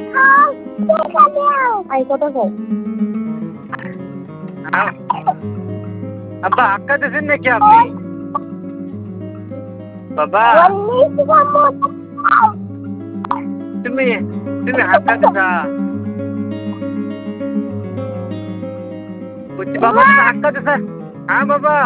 ऐकतच आहे. अब्बा अक्का दिसून नाही की आपली बाबा तुम्ही तुम्ही हक्का दिसा बाबा तुम्ही हक्का दिसा हा बाबा